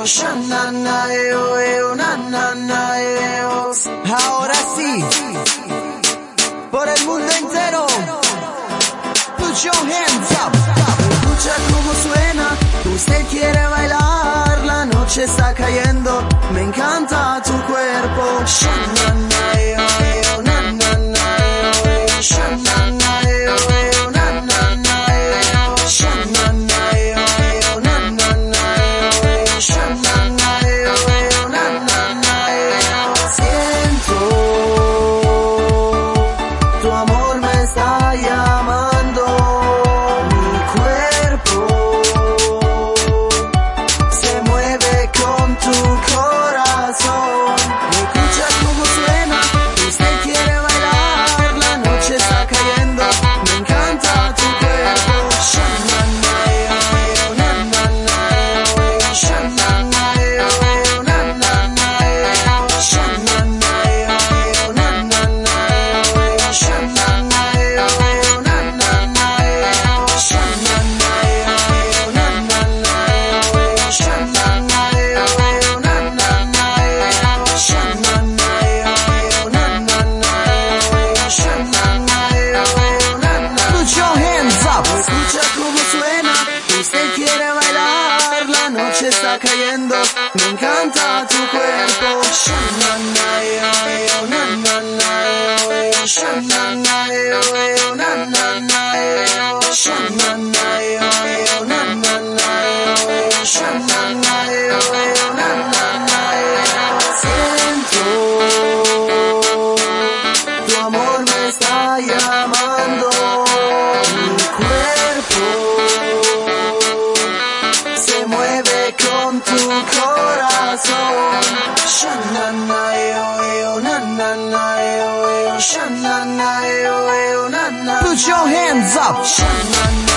Ahora sí, por el mundo entero, put your hands up. Escucha cómo suena, usted quiere bailar, la noche está cayendo, me encanta tu cuerpo. Tu amor me está llamando, mi cuerpo se mueve con tu corazón. Escucha cómo suena, usted quiere bailar, la noche está cayendo, me encanta tu cuerpo. Escucha cómo suena, usted quiere bailar, la noche está cayendo, me encanta tu cuerpo. Siento, tu amor me está llamando. Se mueve con tu corazón. Put your hands up.